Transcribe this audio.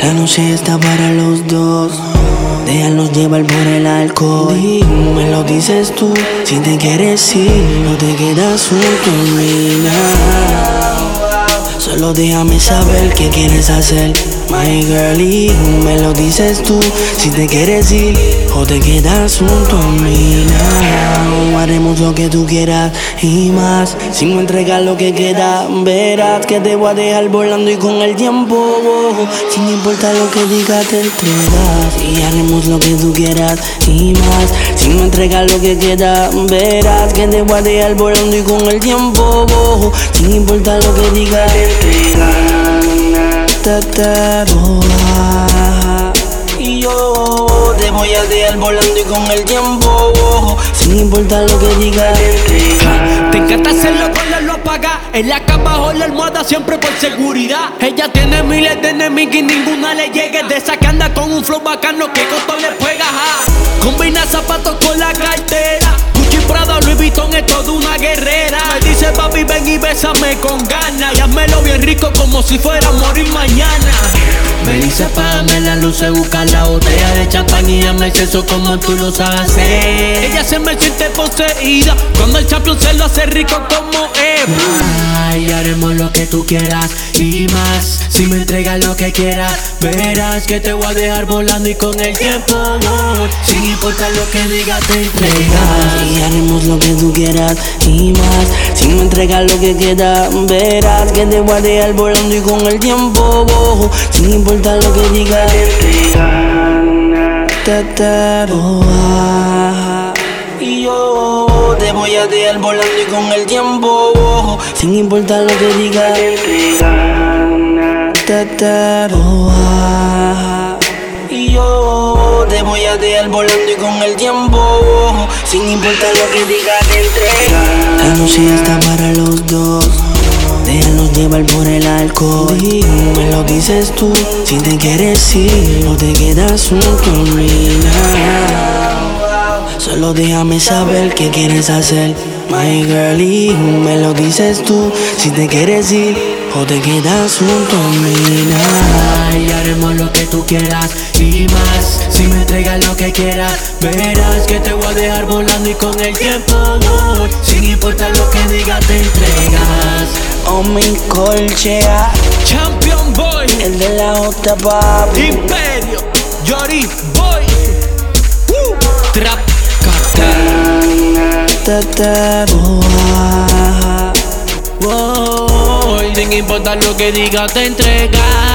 La noche está para los dos. Déjanos llevar por el alcohol. Me lo dices tú. Si te quieres ir, no te quedas junto a mí. Solo déjame saber qué quieres hacer, my girlie. Me lo dices tú. Si te quieres ir o te quedas junto a mí. Haremos lo que tú quieras y más. Si me entregas lo que queda, verás que te voy a dejar volando y con el tiempo, sin importar lo que digas, te entregas. Y haremos lo que tú quieras y más. Si me entregas lo que queda, verás que te voy a dejar volando y con el tiempo, sin importar lo que digas, te entregas. Y yo te voy a dejar volando y con el tiempo, sin importar lo que digas, te entregas. Te encanta hacerlo cuando lo apaga. En la cama bajo la almohada siempre por seguridad. Ella tiene miles de enemigos y ninguna le llegue. De esa que anda con un flow bacano que con todo le pega. Combina zapatos con la cartera. Gucci, Prada, Louis Vuitton es toda una guerrera. Me dice papi ven y bésame con ganas. Y házmelo bien rico como si fuera a morir mañana. Me dice apágame la luz, busca la botella de champán y hazme el sexo como tú lo sabes hacer. Ella se me siente poseída cuando el champion se lo hace rico como Eva. Y haremos lo que tú quieras y más. Si me entregas lo que quieras, verás que te voy a dejar volando y con el tiempo, sin importar lo que digas, te entregas. Y haremos lo que tú quieras y más. Si me entregas lo que queda, verás que te voy a dejar volando y con el tiempo, sin importar lo que digas, te entregas. Y yo te voy a dejar volando y con el tiempo, sin importar lo que digas, te entregas. Y yo te voy a dejar volando y con el tiempo, sin importar lo que digas, te entregas. La noche está para los dos. Déjanos llevar por el alcohol. Me lo dices tú. Si te quieres ir, no te quedas junto a mí. Solo déjame saber qué quieres hacer, my girlie. Me lo dices tú. Si te quieres ir o te quedas junto a mí. Y haremos lo que tú quieras y más. Si me entregas lo que quieras, verás que te voy a dejar volando y con el tiempo, sin importar lo que digas, te entregas. Oh, mi colchea, Champion Boy, el de la J, papi. Imperio, Yori Boy, Trap Cartel. Sin importar lo que digas, te entregas.